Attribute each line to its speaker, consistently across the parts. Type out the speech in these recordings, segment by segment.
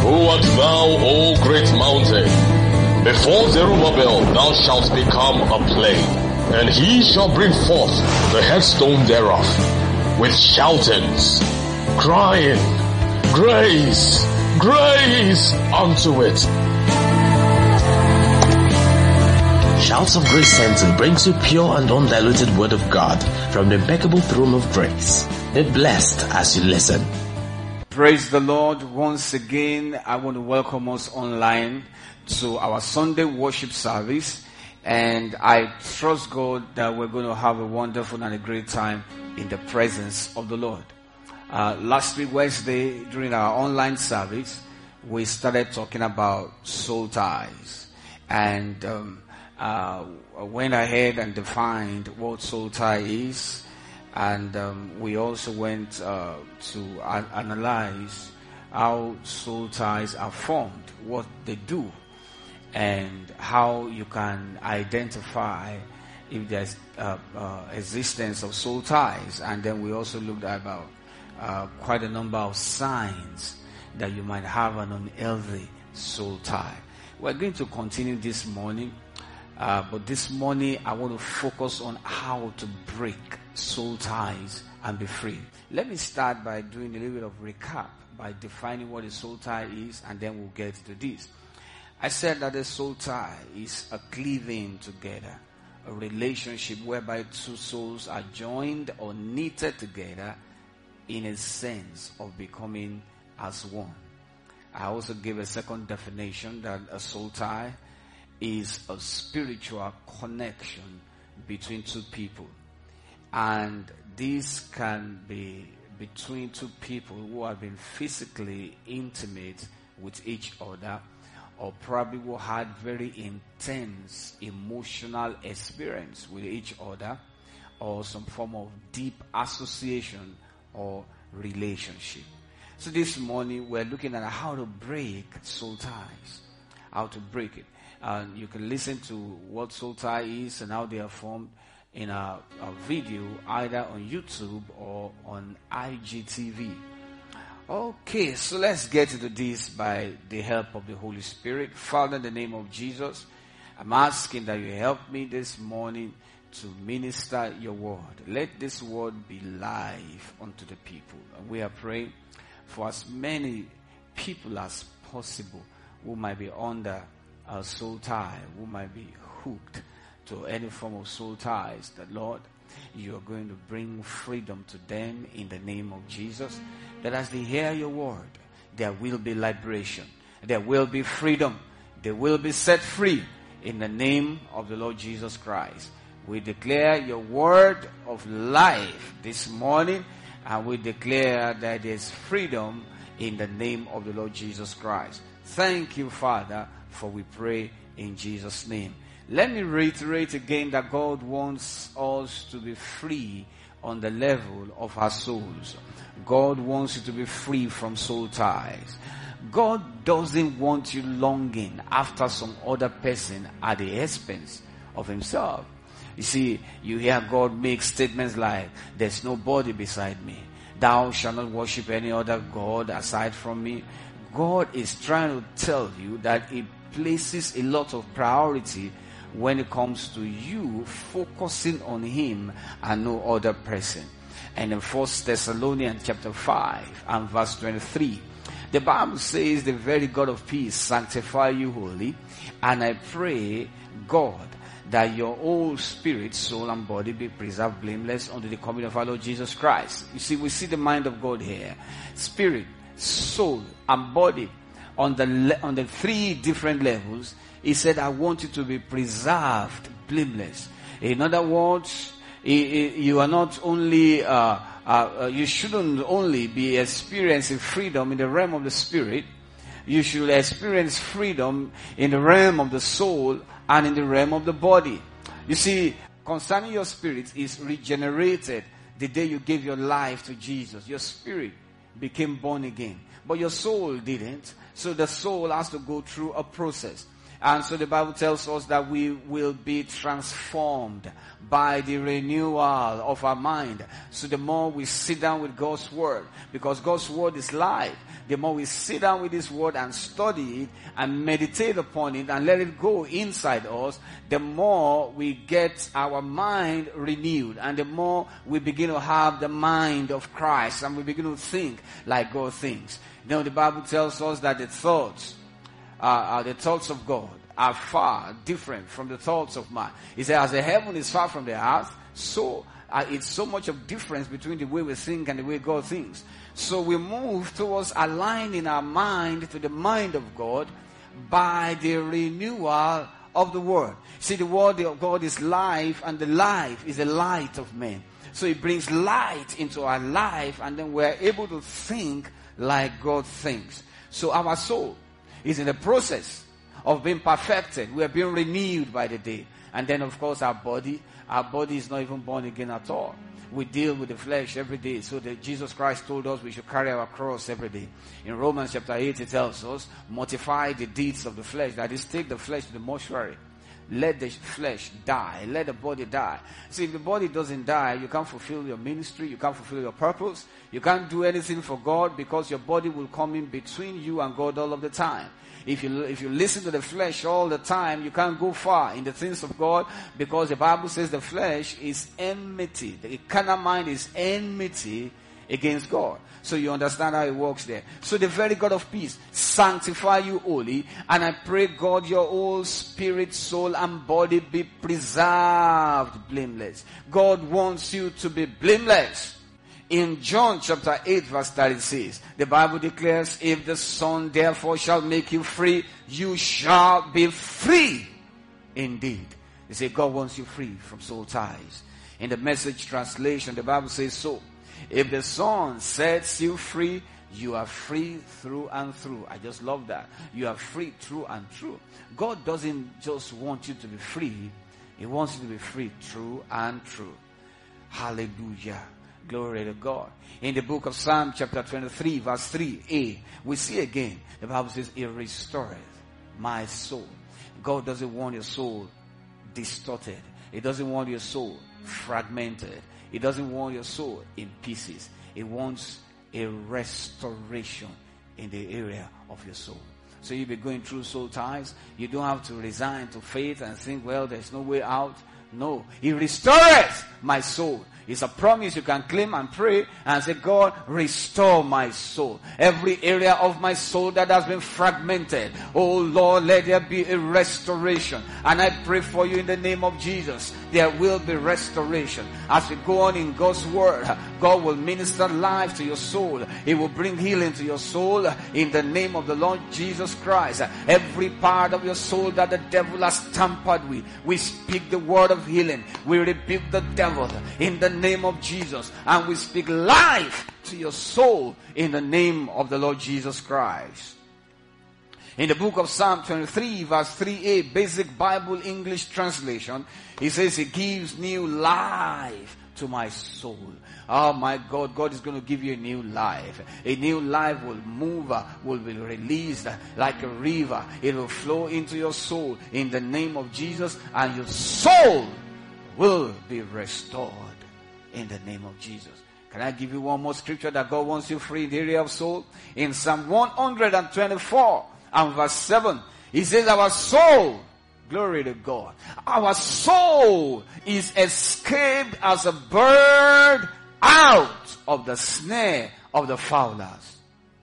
Speaker 1: Who art thou, O great mountain? Before Zerubbabel thou shalt become a plain, and he shall bring forth the headstone thereof, with shoutings, crying, Grace, grace unto it.
Speaker 2: Shouts of Grace Center brings you pure and undiluted word of God from the impeccable throne of grace. Be blessed as you listen.
Speaker 3: Praise the Lord. Once again, I want to welcome us online to our Sunday worship service. And I trust God that we're going to have a wonderful and a great time in the presence of the Lord. Last week, Wednesday, during our online service, we started talking about soul ties. And went ahead and defined what soul tie is. And we also went to analyze how soul ties are formed, what they do, and how you can identify if there's existence of soul ties. And then we also looked at about quite a number of signs that you might have an unhealthy soul tie. We're going to continue this morning, but this morning I want to focus on how to break soul ties and be free. Let me start by doing a little bit of recap by defining what a soul tie is, and then we'll get to this. I said that a soul tie is a cleaving together, a relationship whereby two souls are joined or knitted together in a sense of becoming as one. I also gave a second definition that a soul tie is a spiritual connection between two people. And this can be between two people who have been physically intimate with each other, or probably who had very intense emotional experience with each other, or some form of deep association or relationship. So this morning we're looking at how to break soul ties, how to break it. You can listen to what soul tie is and how they are formed in a video either on YouTube or on IGTV. Okay, so let's get into this by the help of the Holy Spirit. Father, in the name of Jesus, I'm asking that you help me this morning to minister your word. Let this word be live unto the people. And we are praying for as many people as possible who might be under a soul tie, who might be hooked to any form of soul ties, that Lord, you are going to bring freedom to them in the name of Jesus, that as they hear your word, there will be liberation, there will be freedom, they will be set free in the name of the Lord Jesus Christ. We declare your word of life this morning, and we declare that there's freedom in the name of the Lord Jesus Christ. Thank you, Father, for we pray in Jesus' name. Let me reiterate again that God wants us to be free on the level of our souls. God wants you to be free from soul ties. God doesn't want you longing after some other person at the expense of himself. You see, you hear God make statements like, there's nobody beside me. Thou shalt not worship any other God aside from me. God is trying to tell you that he places a lot of priority when it comes to you focusing on him and no other person. And in 1 Thessalonians chapter 5 and verse 23, the Bible says, the very God of peace sanctify you wholly, and I pray, God, that your whole spirit, soul, and body be preserved blameless unto the coming of our Lord Jesus Christ. You see, we see the mind of God here. Spirit, soul, and body on the three different levels. He said, I want you to be preserved blameless. In other words, you are not only, you shouldn't only be experiencing freedom in the realm of the spirit. You should experience freedom in the realm of the soul and in the realm of the body. You see, concerning your spirit is regenerated the day you gave your life to Jesus. Your spirit became born again, but your soul didn't. So the soul has to go through a process. And so the Bible tells us that we will be transformed by the renewal of our mind. So the more we sit down with God's word, because God's word is life, the more we sit down with His word and study it and meditate upon it and let it go inside us, the more we get our mind renewed, and the more we begin to have the mind of Christ, and we begin to think like God thinks. You know, the Bible tells us that the thoughts of God are far different from the thoughts of man. He said, as the heaven is far from the earth, so it's so much of difference between the way we think and the way God thinks. So we move towards aligning our mind to the mind of God by the renewal of the word. See, the word of God is life, and the life is the light of men. So it brings light into our life, and then we're able to think like God thinks. So our soul is in the process of being perfected. We are being renewed by the day. And then, of course, our body is not even born again at all. We deal with the flesh every day. So that Jesus Christ told us we should carry our cross every day. In Romans chapter 8, it tells us, mortify the deeds of the flesh. That is, take the flesh to the mortuary. Let the flesh die. Let the body die. See, if the body doesn't die, you can't fulfill your ministry. You can't fulfill your purpose. You can't do anything for God, because your body will come in between you and God all of the time. If you listen to the flesh all the time, you can't go far in the things of God, because the Bible says the flesh is enmity. The carnal mind is enmity against God. So you understand how it works there. So the very God of peace sanctify you wholly, and I pray, God, your whole spirit, soul, and body be preserved blameless. God wants you to be blameless. In John chapter 8 verse 36, the Bible declares, if the Son therefore shall make you free, you shall be free indeed. They say God wants you free from soul ties. In the Message translation, the Bible says so. If the Son sets you free, you are free through and through. I just love that. You are free through and through. God doesn't just want you to be free. He wants you to be free through and through. Hallelujah. Glory to God. In the book of Psalm chapter 23 verse 3a, we see again, the Bible says, it restoreth my soul. God doesn't want your soul distorted. He doesn't want your soul fragmented. He doesn't want your soul in pieces. He wants a restoration in the area of your soul. So you'll be going through soul ties. You don't have to resign to faith and think, well, there's no way out. No. He restoreth my soul. It's a promise you can claim and pray and say, God, restore my soul. Every area of my soul that has been fragmented. Oh Lord, let there be a restoration. And I pray for you in the name of Jesus. There will be restoration. As we go on in God's word, God will minister life to your soul. He will bring healing to your soul in the name of the Lord Jesus Christ. Every part of your soul that the devil has tampered with, we speak the word of healing. We rebuke the devil in the name of Jesus, and we speak life to your soul in the name of the Lord Jesus Christ. In the book of Psalm 23 verse 3a, basic Bible English translation, he says he gives new life to my soul. Oh my God, God is going to give you a new life. A new life will move, will be released like a river. It will flow into your soul in the name of Jesus, and your soul will be restored in the name of Jesus. Can I give you one more scripture that God wants you free in the area of soul? In Psalm 124 and verse 7, he says, our soul, glory to God, our soul is escaped as a bird out of the snare of the fowlers.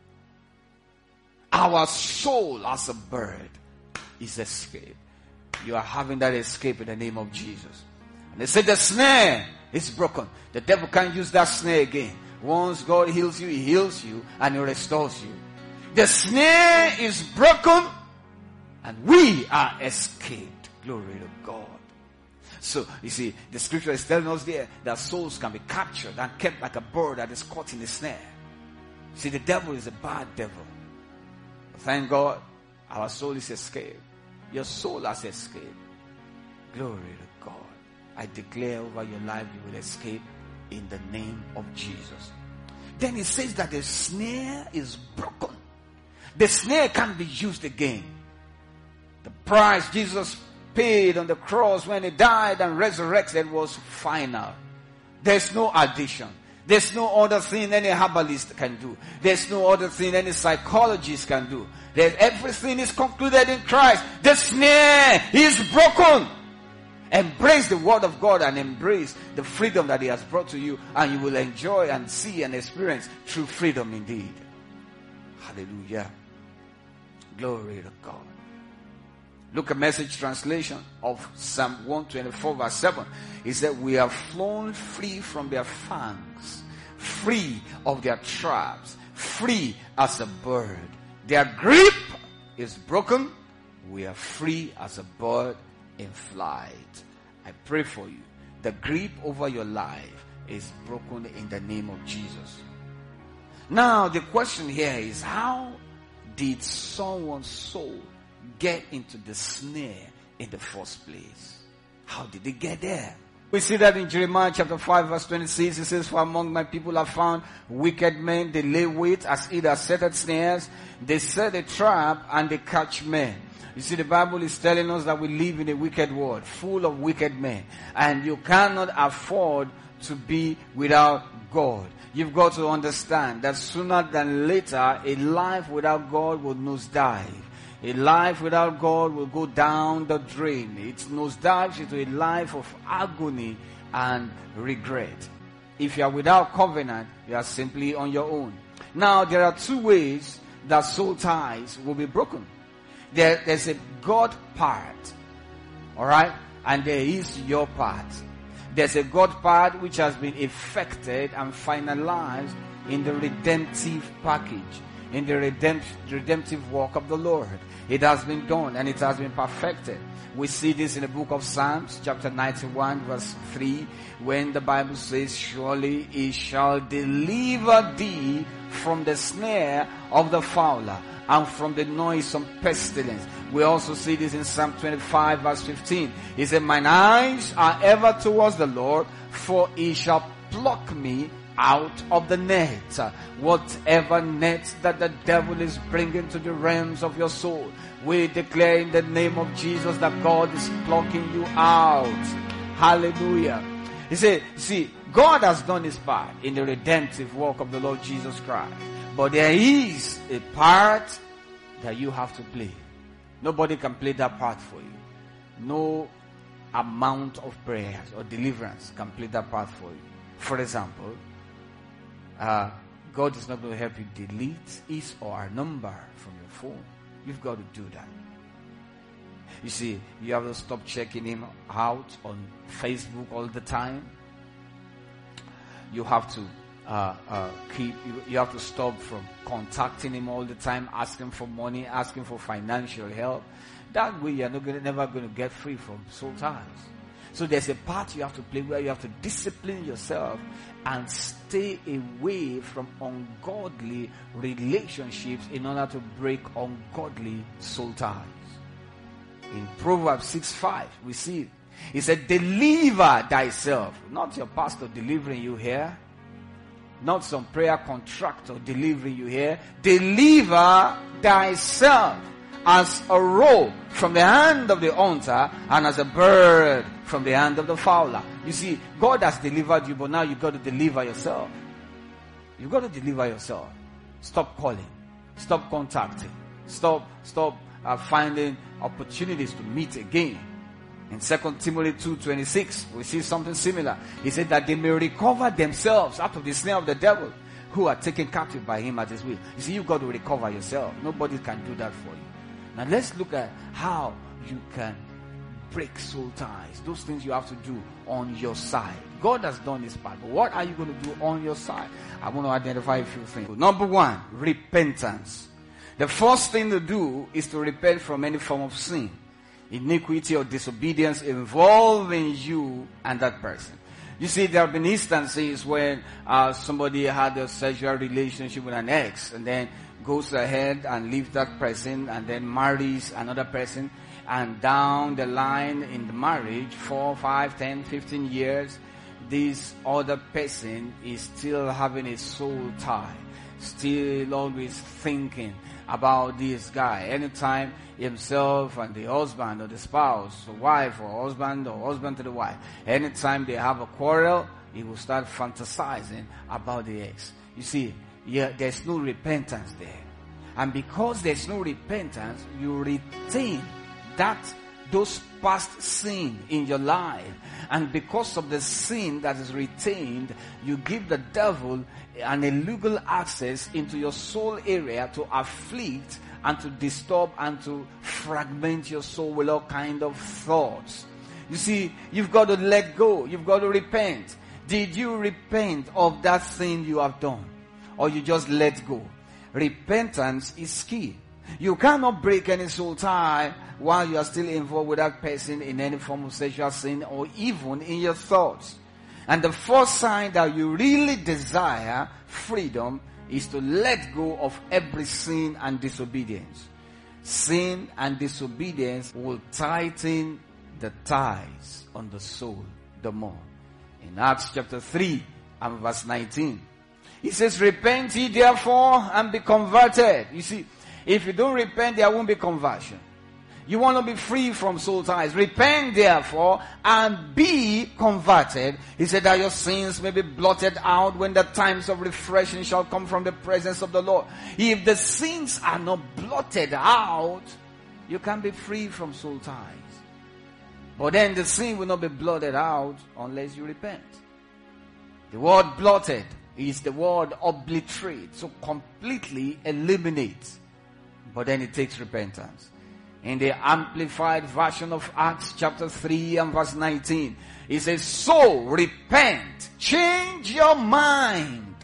Speaker 3: Our soul as a bird is escaped. You are having that escape in the name of Jesus. And they said the snare is broken. The devil can't use that snare again. Once God heals you, he heals you and he restores you. The snare is broken and we are escaped. Glory to God. So, you see, the scripture is telling us there that souls can be captured and kept like a bird that is caught in the snare. See, the devil is a bad devil. But thank God, our soul is escaped. Your soul has escaped. Glory to God. I declare over your life you will escape in the name of Jesus. Then it says that the snare is broken. The snare can't be used again. The price Jesus paid on the cross when he died and resurrected was final. There's no addition. There's no other thing any herbalist can do. There's no other thing any psychologist can do. Everything is concluded in Christ. The snare is broken. Embrace the word of God and embrace the freedom that he has brought to you, and you will enjoy and see and experience true freedom indeed. Hallelujah. Glory to God. Look at Message translation of Psalm 124 verse 7. It said, we have flown free from their fangs, free of their traps, free as a bird. Their grip is broken. We are free as a bird in flight. I pray for you. The grip over your life is broken in the name of Jesus. Now the question here is, how did someone's soul get into the snare in the first place? How did they get there? We see that in Jeremiah chapter 5 verse 26. It says, for among my people are found wicked men. They lay wait as either setted snares. They set a trap and they catch men. You see, the Bible is telling us that we live in a wicked world, full of wicked men. And you cannot afford to be without God. You've got to understand that sooner than later, a life without God will nosedive. A life without God will go down the drain. It nosedives into a life of agony and regret. If you are without covenant, you are simply on your own. Now, there are two ways that soul ties will be broken. There's a God part, alright? And there is your part. There's a God part which has been effected and finalized in the redemptive package, in the redemptive work of the Lord. It has been done and it has been perfected. We see this in the book of Psalms, chapter 91, verse 3, when the Bible says, surely he shall deliver thee from the snare of the fowler and from the noisome pestilence. We also see this in Psalm 25 verse 15. He said, mine eyes are ever towards the Lord, for he shall pluck me out of the net. Whatever net that the devil is bringing to the realms of your soul, we declare in the name of Jesus that God is plucking you out. Hallelujah. He said, see, God has done his part in the redemptive work of the Lord Jesus Christ. But there is a part that you have to play. Nobody can play that part for you. No amount of prayers or deliverance can play that part for you. For example, God is not going to help you delete his or her number from your phone. You've got to do that. You see, you have to stop checking him out on Facebook all the time. You have to you have to stop from contacting him all the time, asking for money, asking for financial help. That way you're never going to get free from soul ties. So there's a part you have to play where you have to discipline yourself and stay away from ungodly relationships in order to break ungodly soul ties. In Proverbs 6:5, we see it. He said, deliver thyself. Not your pastor delivering you here. Not some prayer contractor delivering you here. Deliver thyself as a roe from the hand of the hunter and as a bird from the hand of the fowler. You see, God has delivered you, but now you've got to deliver yourself. You've got to deliver yourself. Stop calling. Stop contacting. Stop finding opportunities to meet again. In 2 Timothy 2:26, we see something similar. He said that they may recover themselves out of the snare of the devil, who are taken captive by him at his will. You see, you've got to recover yourself. Nobody can do that for you. Now let's look at how you can break soul ties. Those things you have to do on your side. God has done his part, but what are you going to do on your side? I want to identify a few things. Number one, repentance. The first thing to do is to repent from any form of sin, iniquity or disobedience involving you and that person. You see, there have been instances when somebody had a sexual relationship with an ex and then goes ahead and leaves that person and then marries another person, and down the line in the marriage, 4, 5, 10, 15 years, this other person is still having a soul tie. still always thinking about this guy. Anytime himself and the husband or the spouse, or wife or husband to the wife, anytime they have a quarrel, he will start fantasizing about the ex. You see, there's no repentance there. And because there's no repentance, you retain those past sin in your life. And because of the sin that is retained, you give the devil an illegal access into your soul area to afflict and to disturb and to fragment your soul with all kind of thoughts. You see, you've got to let go. You've got to repent. Did you repent of that sin you have done? Or you just let go? Repentance is key. You cannot break any soul tie while you are still involved with that person in any form of sexual sin or even in your thoughts. And the first sign that you really desire freedom is to let go of every sin and disobedience. Sin and disobedience will tighten the ties on the soul the more. In Acts chapter 3 and verse 19, it says, repent ye therefore and be converted. You see, if you don't repent, there won't be conversion. You want to be free from soul ties. Repent therefore and be converted. He said that your sins may be blotted out when the times of refreshing shall come from the presence of the Lord. If the sins are not blotted out, you can be free from soul ties. But then the sin will not be blotted out unless you repent. The word blotted is the word obliterate, so completely eliminate. But then it takes repentance. In the Amplified Version of Acts chapter 3 and verse 19, it says, so repent, change your mind.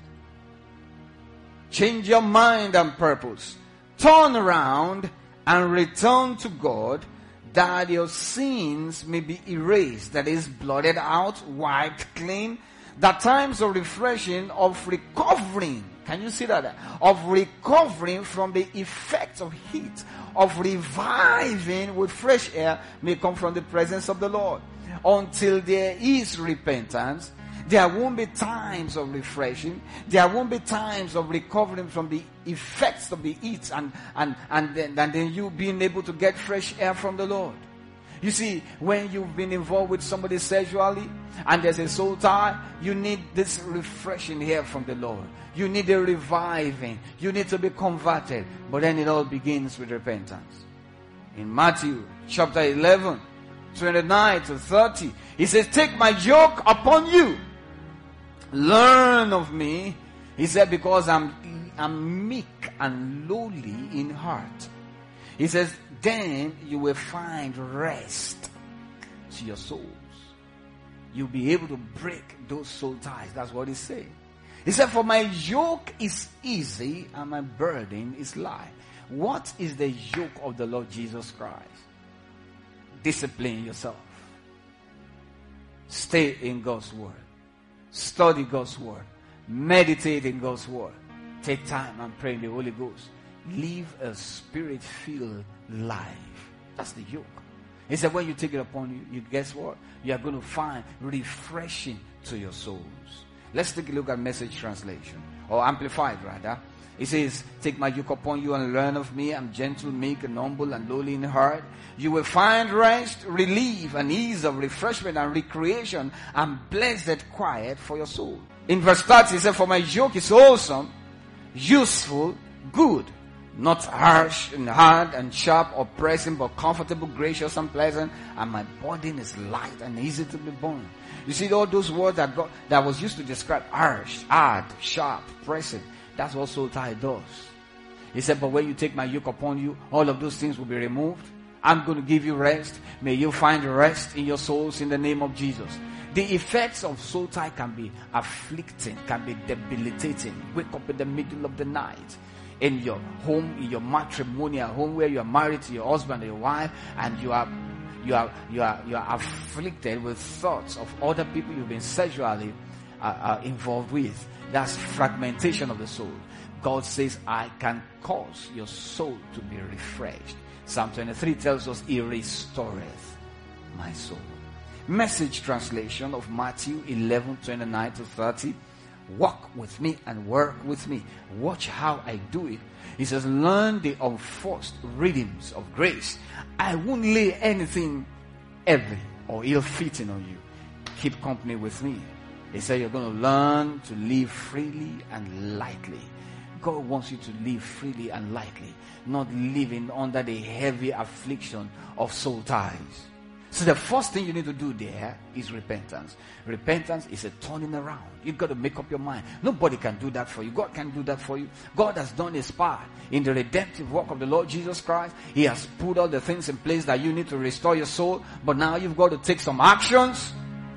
Speaker 3: Change your mind and purpose. Turn around and return to God, that your sins may be erased, that is, blotted out, wiped clean. The times of refreshing, of recovering, can you see that? Of recovering from the effects of heat, of reviving with fresh air may come from the presence of the Lord. Until there is repentance, there won't be times of refreshing. There won't be times of recovering from the effects of the heat and then you being able to get fresh air from the Lord. You see, when you've been involved with somebody sexually and there's a soul tie, you need this refreshing air from the Lord. You need a reviving. You need to be converted. But then it all begins with repentance. In Matthew chapter 11, 29 to 30, he says, take my yoke upon you. Learn of me. He said, because I'm meek and lowly in heart. He says, then you will find rest to your souls. You'll be able to break those soul ties. That's what he said. He said, for my yoke is easy and my burden is light. What is the yoke of the Lord Jesus Christ? Discipline yourself. Stay in God's word. Study God's word. Meditate in God's word. Take time and pray in the Holy Ghost. Live a spirit-filled life. That's the yoke. He said, when you take it upon you, guess what? You are going to find refreshing to your souls. Let's take a look at Message translation, or Amplified rather. It says, take my yoke upon you and learn of me. I'm gentle, meek, and humble, and lowly in heart. You will find rest, relief, and ease of refreshment and recreation, and blessed quiet for your soul. In verse 30, he said, for my yoke is wholesome, useful, good, not harsh and hard and sharp or pressing, but comfortable, gracious and pleasant, and my burden is light and easy to be borne. You see, all those words that was used to describe harsh, hard, sharp, pressing, that's what soul tie does. He said, but when you take my yoke upon you, all of those things will be removed. I'm going to give you rest. May you find rest in your souls in the name of Jesus. The effects of soul tie can be afflicting, can be debilitating. Wake up in the middle of the night in your home, in your matrimonial home where you are married to your husband or your wife, and you are afflicted with thoughts of other people you've been sexually involved with. That's fragmentation of the soul. God says, I can cause your soul to be refreshed. Psalm 23 tells us, He restoreth my soul. Message translation of Matthew 11:29 to 30. Walk with me and work with me. Watch how I do it. He says, learn the unforced rhythms of grace. I won't lay anything heavy or ill-fitting on you. Keep company with me. He said, you're going to learn to live freely and lightly. God wants you to live freely and lightly, not living under the heavy affliction of soul ties. So the first thing you need to do there is repentance. Repentance is a turning around. You've got to make up your mind. Nobody can do that for you. God can do that for you. God has done his part in the redemptive work of the Lord Jesus Christ. He has put all the things in place that you need to restore your soul. But now you've got to take some actions.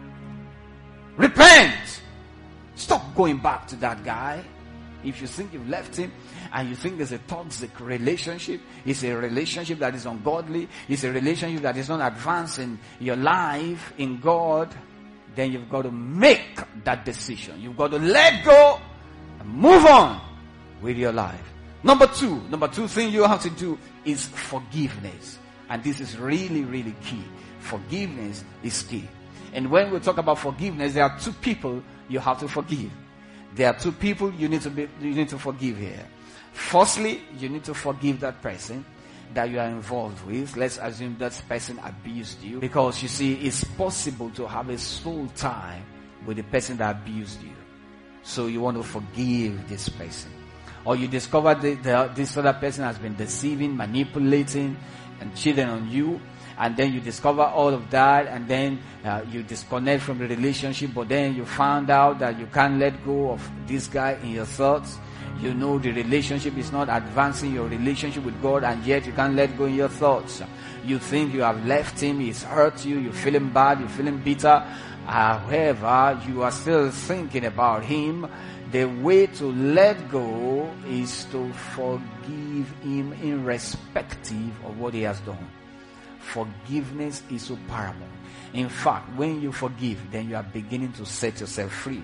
Speaker 3: Repent. Stop going back to that guy. If you think you've left him and you think there's a toxic relationship, it's a relationship that is ungodly, it's a relationship that is not advancing your life in God, then you've got to make that decision. You've got to let go and move on with your life. Number two thing you have to do is forgiveness. And this is really, really key. Forgiveness is key. And when we talk about forgiveness, there are two people you have to forgive. There are two people you need to forgive here. Firstly, you need to forgive that person that you are involved with. Let's assume that person abused you. Because you see, it's possible to have a soul tie with the person that abused you. So you want to forgive this person. Or you discover this other person has been deceiving, manipulating, and cheating on you. And then you discover all of that, and then you disconnect from the relationship, but then you found out that you can't let go of this guy in your thoughts. You know the relationship is not advancing your relationship with God, and yet you can't let go in your thoughts. You think you have left him, he's hurt you, you're feeling bad, you're feeling bitter. However, you are still thinking about him. The way to let go is to forgive him irrespective of what he has done. Forgiveness is so paramount. In fact, when you forgive, then you are beginning to set yourself free.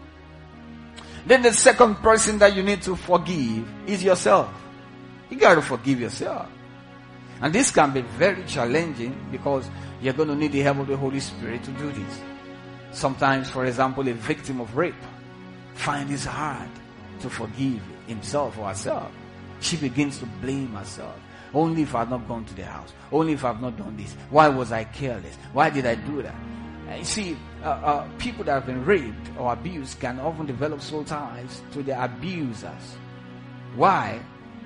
Speaker 3: Then the second person that you need to forgive is yourself. You got to forgive yourself. And this can be very challenging because you're going to need the help of the Holy Spirit to do this. Sometimes, for example, a victim of rape finds it hard to forgive himself or herself. She begins to blame herself. Only if I've not gone to the house. Only if I've not done this. Why was I careless? Why did I do that? You see, people that have been raped or abused can often develop soul ties to their abusers. Why?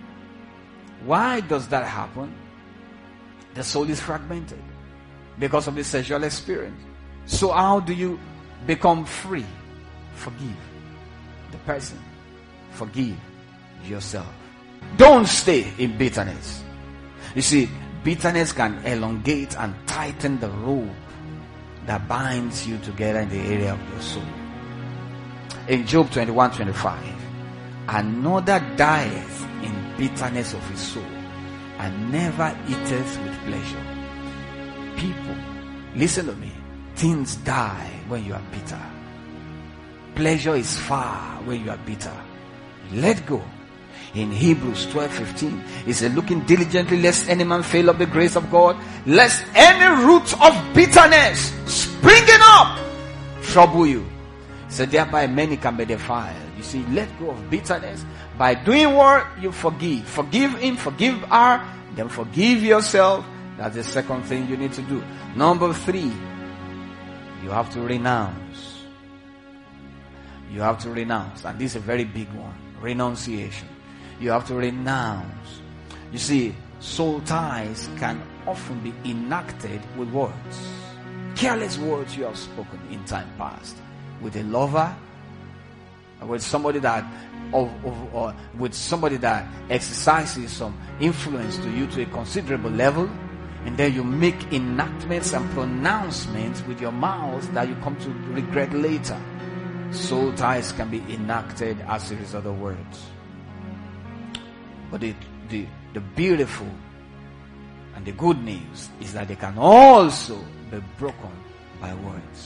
Speaker 3: Why does that happen? The soul is fragmented because of the sexual experience. So how do you become free? Forgive the person. Forgive yourself. Don't stay in bitterness. You see, bitterness can elongate and tighten the rope that binds you together in the area of your soul. In Job 21:25, another dieth in bitterness of his soul, and never eateth with pleasure. People, listen to me. Things die when you are bitter. Pleasure is far when you are bitter. Let go. In Hebrews 12:15, it says, looking diligently lest any man fail of the grace of God, lest any root of bitterness springing up trouble you. So thereby many can be defiled. You see, let go of bitterness by doing what you forgive. Forgive him, forgive her, then forgive yourself. That's the second thing you need to do. Number 3, you have to renounce. You have to renounce. And this is a very big one. Renunciation. You have to renounce. You see, soul ties can often be enacted with words. Careless words you have spoken in time past. With a lover, with somebody that or with somebody that exercises some influence to you to a considerable level, and then you make enactments and pronouncements with your mouth that you come to regret later. Soul ties can be enacted as a result of words. But the beautiful and the good news is that they can also be broken by words.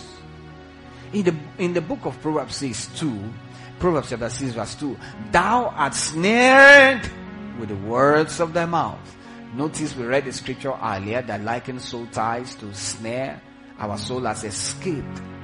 Speaker 3: In the book of Proverbs Proverbs chapter 6 verse 2, thou art snared with the words of thy mouth. Notice we read the scripture earlier that likened soul ties to snare. Our soul has escaped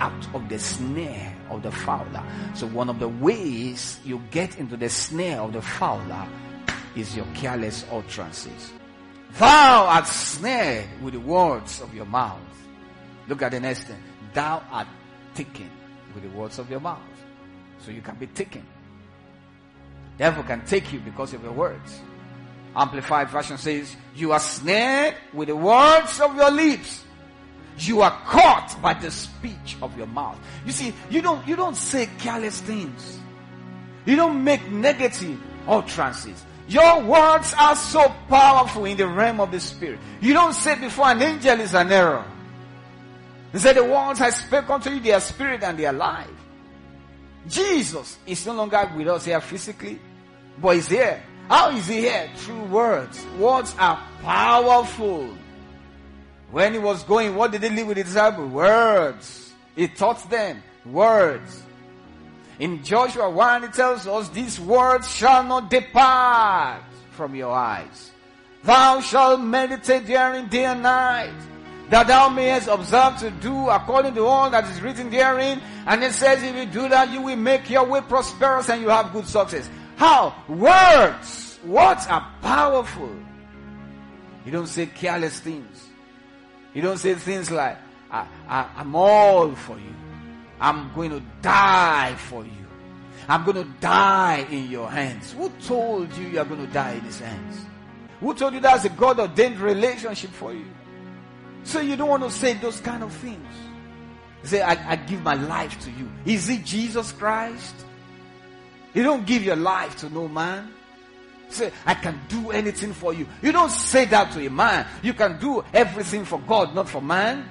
Speaker 3: out of the snare of the fowler. So one of the ways you get into the snare of the fowler is your careless utterances. Thou art snared with the words of your mouth. Look at the next thing. Thou art taken with the words of your mouth. So you can be taken. The devil can take you because of your words. Amplified version says, you are snared with the words of your lips. You are caught by the speech of your mouth. You see, you don't say careless things. You don't make negative utterances. Your words are so powerful in the realm of the spirit. You don't say before an angel is an error. He said, the words I spoke unto you, they are spirit and they are life. Jesus is no longer with us here physically, but he's here. How is he here? Through words. Words are powerful. When he was going, what did he leave with his disciples? Words. He taught them words. In Joshua 1, it tells us, these words shall not depart from your eyes. Thou shalt meditate therein day and night, that thou mayest observe to do according to all that is written therein. And it says, if you do that, you will make your way prosperous and you have good success. How? Words. Words are powerful. You don't say careless things. You don't say things like, I'm all for you. I'm going to die for you. I'm going to die in your hands. Who told you are going to die in his hands? Who told you that's a God-ordained relationship for you? So you don't want to say those kind of things. Say, I give my life to you. Is it Jesus Christ? You don't give your life to no man. Say, I can do anything for you. You don't say that to a man. You can do everything for God, not for man.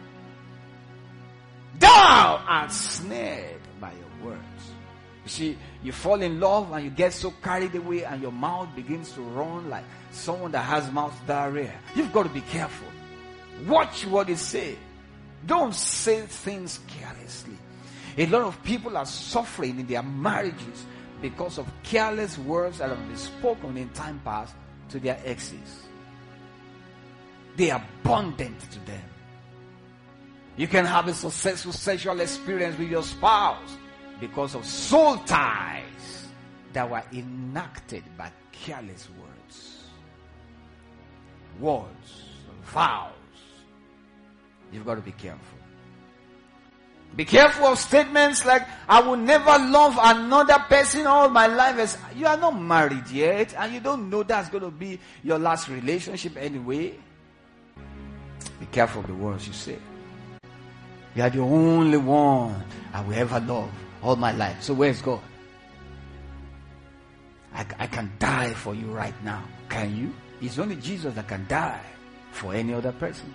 Speaker 3: Thou art snared by your words. You see, you fall in love and you get so carried away and your mouth begins to run like someone that has mouth diarrhea. You've got to be careful. Watch what you say. Don't say things carelessly. A lot of people are suffering in their marriages because of careless words that have been spoken in time past to their exes. They are bonded to them. You can have a successful sexual experience with your spouse because of soul ties that were enacted by careless words. Words, vows. You've got to be careful. Be careful of statements like, I will never love another person all my life. As you are not married yet and you don't know that's going to be your last relationship anyway. Be careful of the words you say. You are the only one I will ever love all my life. So where's God? I can die for you right now. Can you? It's only Jesus that can die for any other person.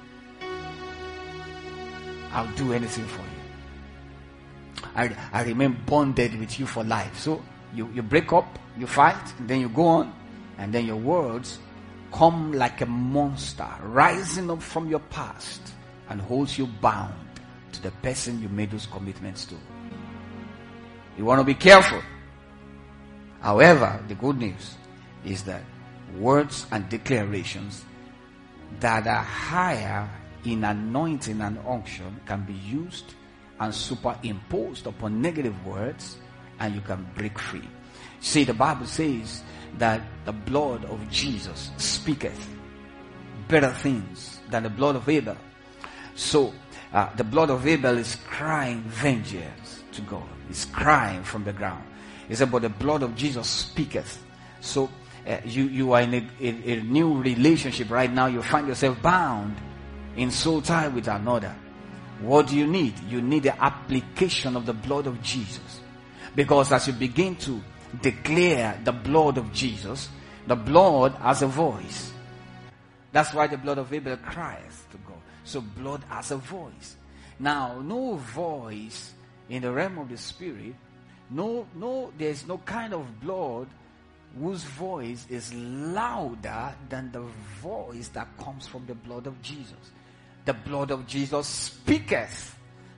Speaker 3: I'll do anything for you. I remain bonded with you for life. So you break up, you fight, and then you go on, and then your words come like a monster rising up from your past and holds you bound to the person you made those commitments to. You want to be careful. However, the good news is that words and declarations that are higher in anointing and unction can be used and superimposed upon negative words, and you can break free. See, the Bible says that the blood of Jesus speaketh better things than the blood of Abel. So the blood of Abel is crying vengeance to God. It's crying from the ground. He said, but the blood of Jesus speaketh. So you are in a new relationship right now. You find yourself bound in soul tie with another. What do you need? You need the application of the blood of Jesus. Because as you begin to declare the blood of Jesus, the blood has a voice. That's why the blood of Abel cries to God. So blood has a voice. Now, no voice in the realm of the spirit, there's no kind of blood whose voice is louder than the voice that comes from the blood of Jesus. The blood of Jesus speaketh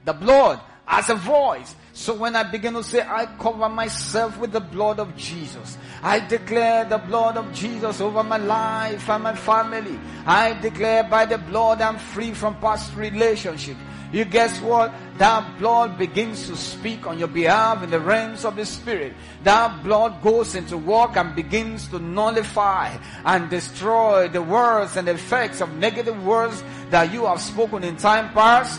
Speaker 3: The blood has a voice. So when I begin to say, I cover myself with the blood of Jesus. I declare the blood of Jesus over my life and my family. I declare by the blood I'm free from past relationships. You guess what? That blood begins to speak on your behalf in the realms of the Spirit. That blood goes into work and begins to nullify and destroy the words and effects of negative words that you have spoken in time past.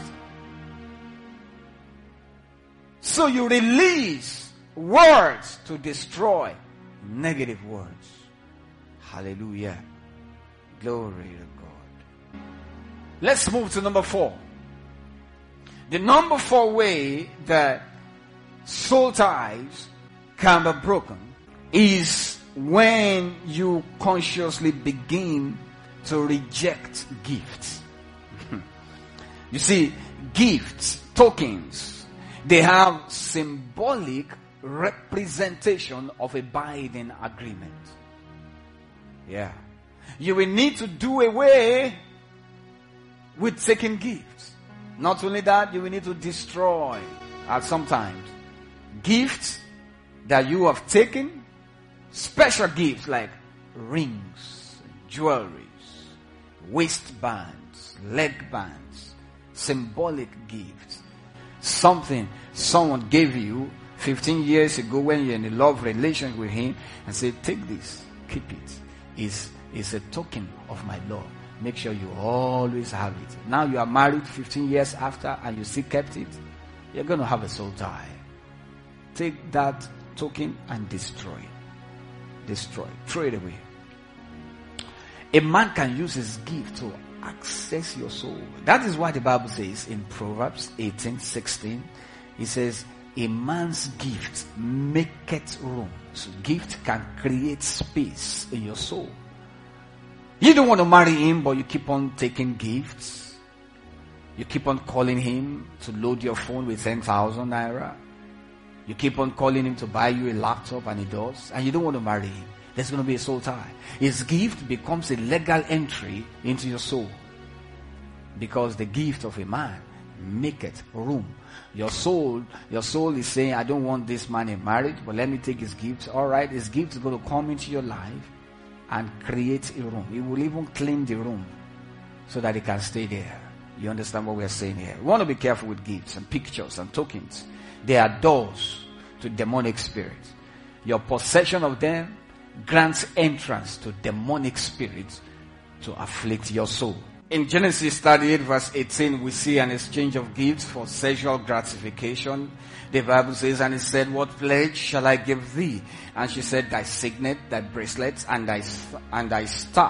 Speaker 3: So you release words to destroy negative words. Hallelujah. Glory to God. Let's move to number 4. The number 4 way that soul ties can be broken is when you consciously begin to reject gifts. You see, gifts, tokens, they have symbolic representation of a binding agreement. Yeah. You will need to do away with taking gifts. Not only that, you will need to destroy at some times gifts that you have taken, special gifts like rings, jewelries, waistbands, leg bands, symbolic gifts. Something someone gave you 15 years ago when you're in a love relationship with him and said, take this, keep it. It's a token of my love. Make sure you always have it. Now you are married 15 years after and you still kept it. You're going to have a soul tie. Take that token and destroy it. Destroy it. Throw it away. A man can use his gift to access your soul. That is why the Bible says in Proverbs 18:16, it says, a man's gift maketh room. So gift can create space in your soul. You don't want to marry him, but you keep on taking gifts. You keep on calling him to load your phone with 10,000 naira. You keep on calling him to buy you a laptop, and he does. And you don't want to marry him. There's going to be a soul tie. His gift becomes a legal entry into your soul. Because the gift of a man maketh room. Your soul is saying, I don't want this man in marriage, but let me take his gifts. Alright, his gift is going to come into your life and create a room. He will even clean the room so that he can stay there. You understand what we are saying here? We want to be careful with gifts and pictures and tokens. They are doors to demonic spirits. Your possession of them grants entrance to demonic spirits to afflict your soul. In Genesis 38 verse 18, we see an exchange of gifts for sexual gratification. The Bible says, and he said, what pledge shall I give thee? And she said, thy signet, thy bracelets, and thy staff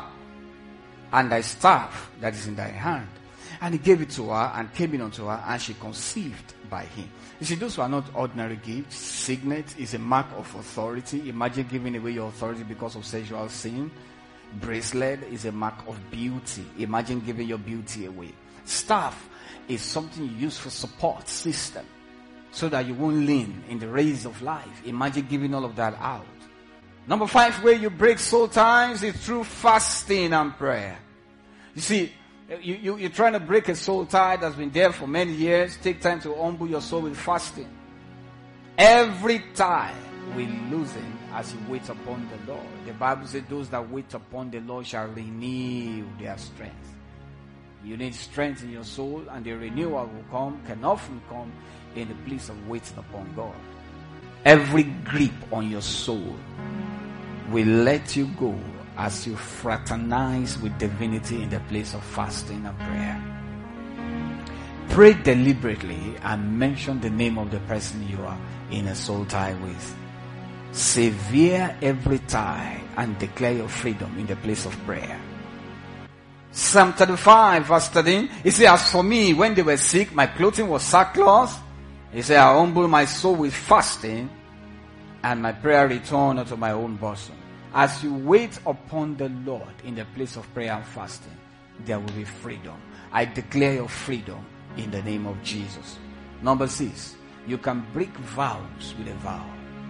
Speaker 3: that is in thy hand. And he gave it to her and came in unto her, and she conceived by him. You see, those were not ordinary gifts. Signet is a mark of authority. Imagine giving away your authority because of sexual sin. Bracelet is a mark of beauty. Imagine giving your beauty away. Staff is something you use for support system so that you won't lean in the race of life. Imagine giving all of that out. Number 5 way you break soul ties is through fasting and prayer. You see, you're trying to break a soul tie that's been there for many years. Take time to humble your soul with fasting. Every tie will loosen as you wait upon the Lord. The Bible says those that wait upon the Lord shall renew their strength. You need strength in your soul, and the renewal can often come in the place of waiting upon God. Every grip on your soul will let you go as you fraternize with divinity in the place of fasting and prayer. Pray deliberately and mention the name of the person you are in a soul tie with. Sever every tie and declare your freedom in the place of prayer. Psalm 35 verse 13, he said, as for me, when they were sick, my clothing was sackcloth. He said, I humble my soul with fasting, and my prayer returned unto my own bosom. As you wait upon the Lord in the place of prayer and fasting, there will be freedom. I declare your freedom in the name of Jesus. Number 6, you can break vows with a vow.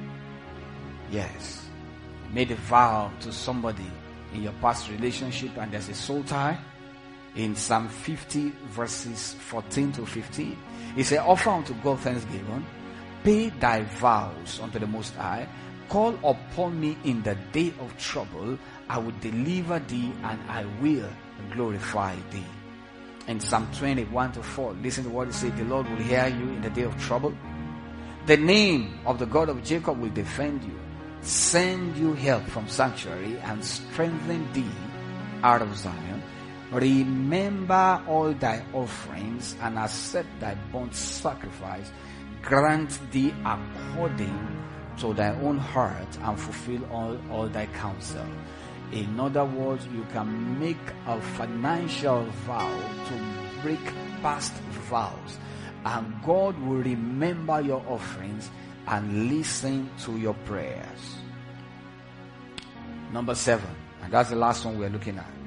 Speaker 3: Yes. You made a vow to somebody in your past relationship and there's a soul tie. in Psalm 50 verses 14 to 15. He said, offer unto God thanksgiving, pay thy vows unto the Most High, call upon me in the day of trouble, I will deliver thee and I will glorify thee. In Psalm 21 to 4, listen to what it says, the Lord will hear you in the day of trouble. The name of the God of Jacob will defend you, send you help from sanctuary and strengthen thee out of Zion. Remember all thy offerings and accept thy burnt sacrifice. Grant thee according to thy own heart and fulfill all thy counsel. In other words, you can make a financial vow to break past vows, and God will remember your offerings and listen to your prayers. Number 7, and that's the last one we're looking at,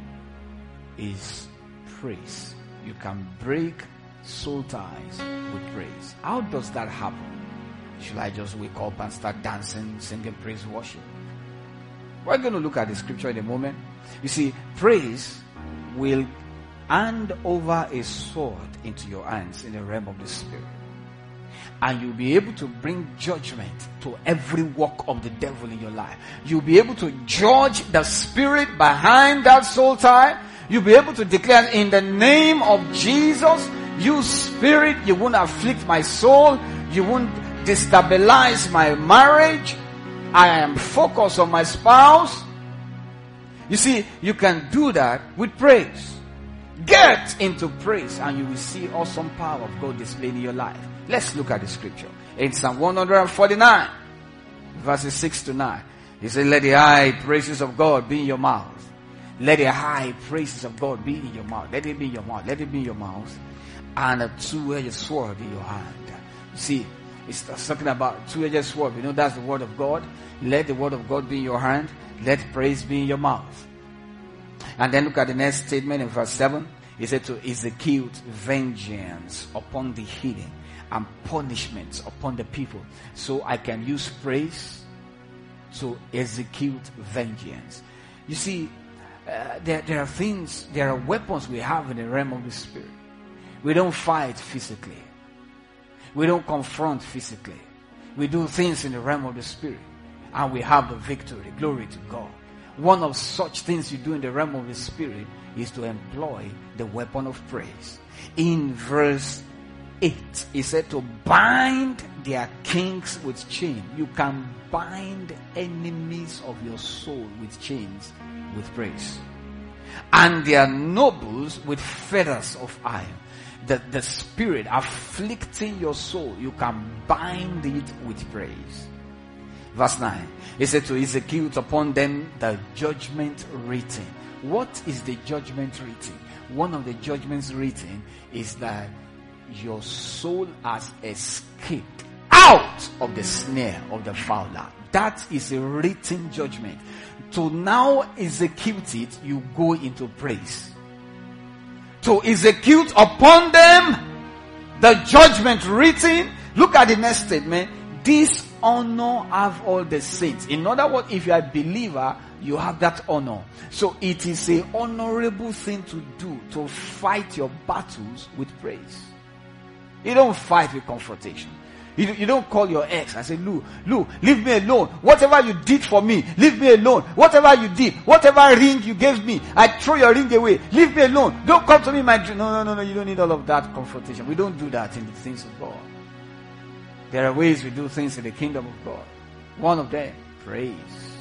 Speaker 3: is praise. You can break soul ties with praise. How does that happen? Should I just wake up and start dancing, singing praise worship? We're going to look at the scripture in a moment. You see, praise will hand over a sword into your hands in the realm of the spirit. And you'll be able to bring judgment to every work of the devil in your life. You'll be able to judge the spirit behind that soul tie. You'll be able to declare, in the name of Jesus, you spirit, you won't afflict my soul. You won't destabilize my marriage. I am focused on my spouse. You see, you can do that with praise. Get into praise and you will see awesome power of God displayed in your life. Let's look at the scripture. In Psalm 149, verses 6 to 9. He said, let the high praises of God be in your mouth. Let the high praises of God be in your mouth. Let it be in your mouth. Let it be in your mouth. And a two-edged sword in your hand. You see, it's talking about two-edged sword. You know, that's the word of God. Let the word of God be in your hand. Let praise be in your mouth. And then look at the next statement in verse 7. He said, to execute vengeance upon the hidden and punishments upon the people. So I can use praise to execute vengeance. You see, there are things, there are weapons we have in the realm of the spirit. We don't fight physically. We don't confront physically. We do things in the realm of the spirit. And we have the victory. Glory to God. One of such things you do in the realm of the spirit is to employ the weapon of praise. In verse 8, he said to bind their kings with chains. You can bind enemies of your soul with chains with praise. And their nobles with fetters of iron. The spirit afflicting your soul, you can bind it with praise. Verse 9, he said to execute upon them the judgment written. What is the judgment written? One of the judgments written is that your soul has escaped out of the snare of the fowler. That is a written judgment. To now execute it, you go into praise. To execute upon them the judgment written. Look at the next statement. This honor have all the saints. In other words, if you are a believer, you have that honor. So it is an honorable thing to do, to fight your battles with praise. You don't fight with confrontation. You don't call your ex and say, Lou, leave me alone. Whatever you did for me, leave me alone. Whatever you did, whatever ring you gave me, I throw your ring away. Leave me alone. Don't come to me, my dream. No. You don't need all of that confrontation. We don't do that in the things of God. There are ways we do things in the kingdom of God. One of them, praise.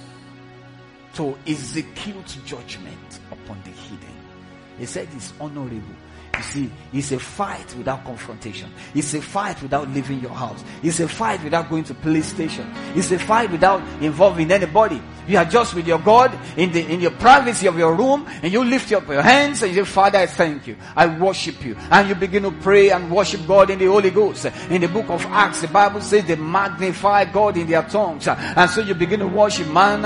Speaker 3: To execute judgment upon the hidden. He said it's honorable. You see, it's a fight without confrontation. It's a fight without leaving your house. It's a fight without going to police station. It's a fight without involving anybody. You are just with your God in your privacy of your room, and you lift up your hands and you say, Father, I thank you. I worship you. And you begin to pray and worship God in the Holy Ghost. In the book of Acts, the Bible says they magnify God in their tongues. And so you begin to worship. What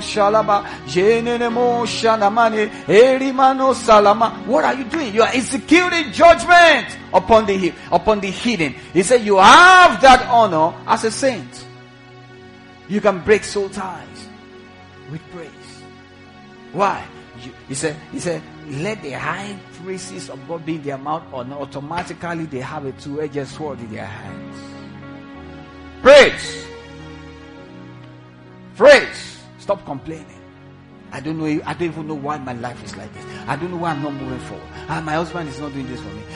Speaker 3: are you doing? You are executing judgment upon the hidden. He said you have that honor as a saint. You can break soul ties with praise. Why? He said, let the high praises of God be in their mouth, or automatically they have a two-edged sword in their hands. Praise. Praise. Stop complaining. I don't even know why my life is like this. I don't know why I'm not moving forward. My husband is not doing this for me.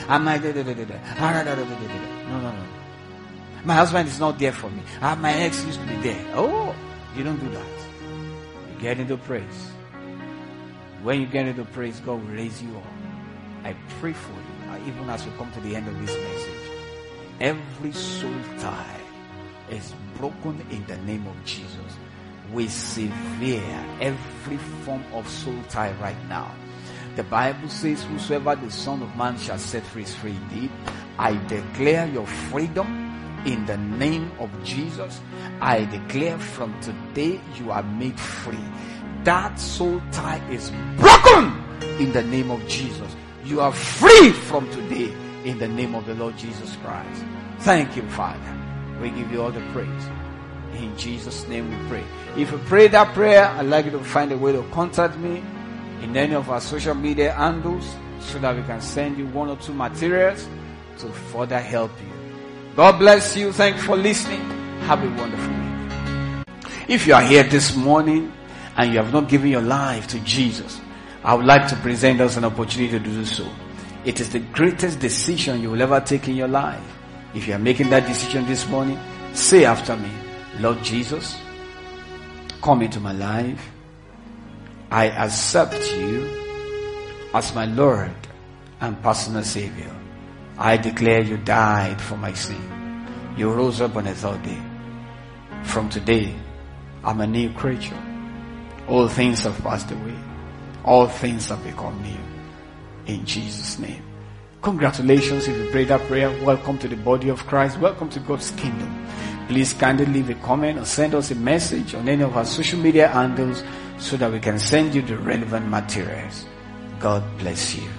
Speaker 3: No. My husband is not there for me. My ex used to be there. Oh, you don't do that. You get into praise. When you get into praise, God will raise you up. I pray for you, even as we come to the end of this message. Every soul tie is broken in the name of Jesus. We sever every form of soul tie right now. The Bible says, whosoever the Son of Man shall set free is free indeed. I declare your freedom in the name of Jesus. I declare from today you are made free. That soul tie is broken in the name of Jesus. You are free from today in the name of the Lord Jesus Christ. Thank you, Father. We give you all the praise. In Jesus' name we pray. If you pray that prayer, I'd like you to find a way to contact me in any of our social media handles so that we can send you one or two materials to further help you. God bless you. Thank you for listening. Have a wonderful week. If you are here this morning and you have not given your life to Jesus, I would like to present us an opportunity to do so. It is the greatest decision you will ever take in your life. If you are making that decision this morning, say after me, Lord Jesus, come into my life. I accept you as my Lord and personal Savior. I declare you died for my sin. You rose up on the third day. From today, I'm a new creature. All things have passed away. All things have become new. In Jesus' name. Congratulations if you prayed that prayer. Welcome to the body of Christ. Welcome to God's kingdom. Please kindly leave a comment or send us a message on any of our social media handles so that we can send you the relevant materials. God bless you.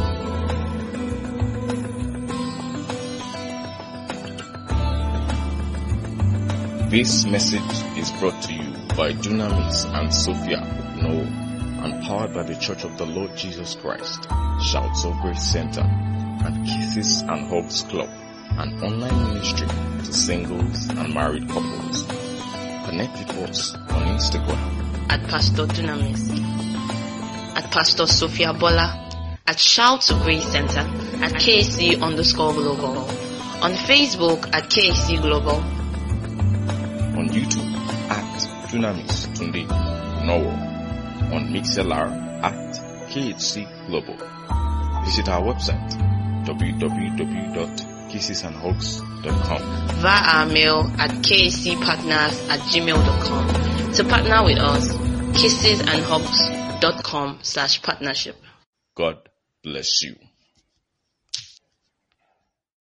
Speaker 1: This message is brought to you by Dunamis and Sophia Noel, and powered by the Church of the Lord Jesus Christ, Shouts of Grace Center, and Kisses and Hugs Club, an online ministry to singles and married couples. Connect with us on Instagram
Speaker 4: at Pastor Dunamis, at Pastor Sophia Bola, at Shouts of Grace Center, at KC_Global, on Facebook at KC Global,
Speaker 1: on YouTube at Dunamis Tunde Nowo, on Mixlr at KHC Global. Visit our website www.kissesandhugs.com,
Speaker 4: via our mail at kscpartners@gmail.com. To partner with us, kissesandhugs.com/partnership.
Speaker 1: God bless you.